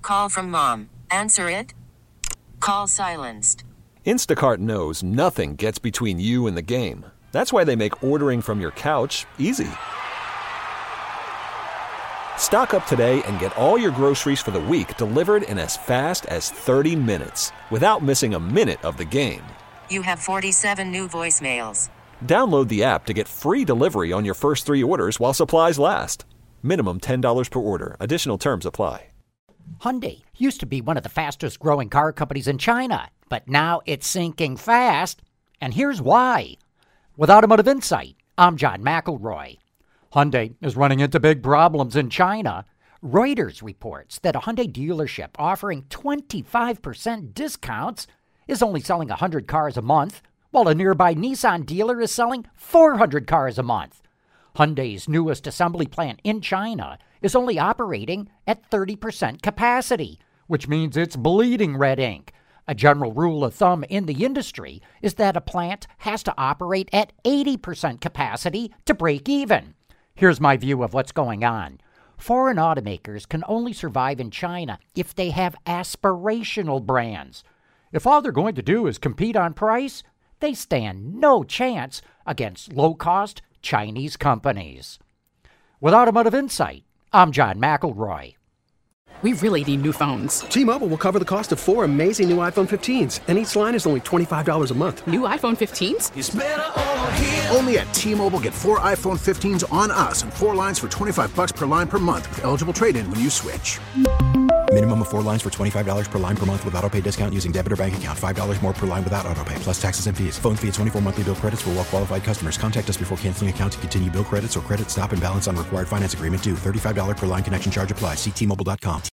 call from mom. Answer it. Call silenced. Instacart knows nothing gets between you and the game. That's why they make ordering from your couch easy. Stock up today and get all your groceries for the week delivered in as fast as 30 minutes without missing a minute of the game. You have 47 new voicemails. Download the app to get free delivery on your first 3 orders while supplies last. Minimum $10 per order. Additional terms apply. Hyundai used to be one of the fastest growing car companies in China, but now it's sinking fast, and here's why. With Automotive Insight, I'm John McElroy. Hyundai is running into big problems in China. Reuters reports that a Hyundai dealership offering 25% discounts is only selling 100 cars a month, while a nearby Nissan dealer is selling 400 cars a month. Hyundai's newest assembly plant in China is only operating at 30% capacity, which means it's bleeding red ink. A general rule of thumb in the industry is that a plant has to operate at 80% capacity to break even. Here's my view of what's going on. Foreign automakers can only survive in China if they have aspirational brands. If all they're going to do is compete on price, they stand no chance against low-cost Chinese companies. With Automotive Insight, I'm John McElroy. We really need new phones. T-Mobile will cover the cost of 4 amazing new iPhone 15s, and each line is only $25 a month. New iPhone 15s? It's better over here. Only at T-Mobile, get 4 iPhone 15s on us and 4 lines for $25 per line per month with eligible trade-in when you switch. Minimum of 4 lines for $25 per line per month with autopay discount using debit or bank account. $5 more per line without autopay, plus taxes and fees. Phone fee at 24 monthly bill credits for well-qualified customers. Contact us before canceling account to continue bill credits or credit stop and balance on required finance agreement due. $35 per line connection charge applies. See T-Mobile.com.